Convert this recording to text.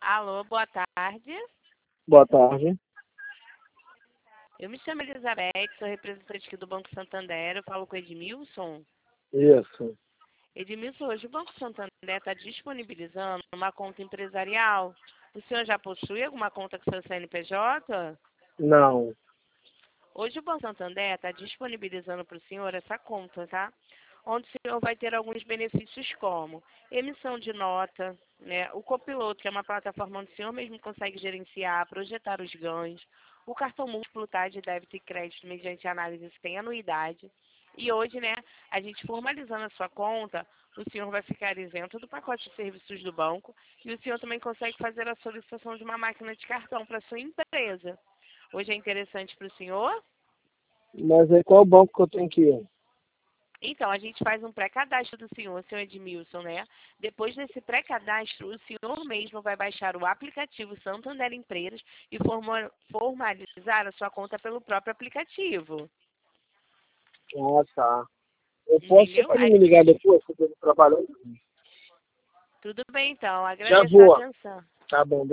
Alô, boa tarde. Boa tarde. Eu me chamo Elizabeth, sou representante aqui do Banco Santander. Eu falo com o Edmilson. Isso. Edmilson, hoje o Banco Santander está disponibilizando uma conta empresarial. O senhor já possui alguma conta com seu CNPJ? Não. Hoje o Banco Santander está disponibilizando para o senhor essa conta, tá? Onde o senhor vai ter alguns benefícios como emissão de nota, né? O copiloto, que é uma plataforma onde o senhor mesmo consegue gerenciar, projetar os ganhos. O cartão múltiplo, tá, de débito e crédito mediante análise sem anuidade. E hoje, né, a gente formalizando a sua conta, o senhor vai ficar isento do pacote de serviços do banco e o senhor também consegue fazer a solicitação de uma máquina de cartão para sua empresa. Hoje é interessante para o senhor? Mas aí qual banco que eu tenho que ir? Então, a gente faz um pré-cadastro do senhor Edmilson, né? Depois desse pré-cadastro, o senhor mesmo vai baixar o aplicativo Santander Empresas e formalizar a sua conta pelo próprio aplicativo. Ah, tá. Você Entendeu? pode me ligar depois, que eu estou trabalhando? Tudo bem, então. Já Agradeço a vou. atenção. Tá bom.